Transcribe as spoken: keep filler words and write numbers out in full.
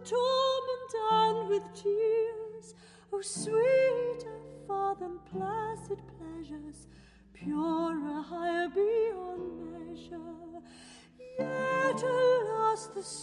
torment and with tears. Oh, sweeter far than placid pleasures, purer, higher beyond measure. Yet, alas, the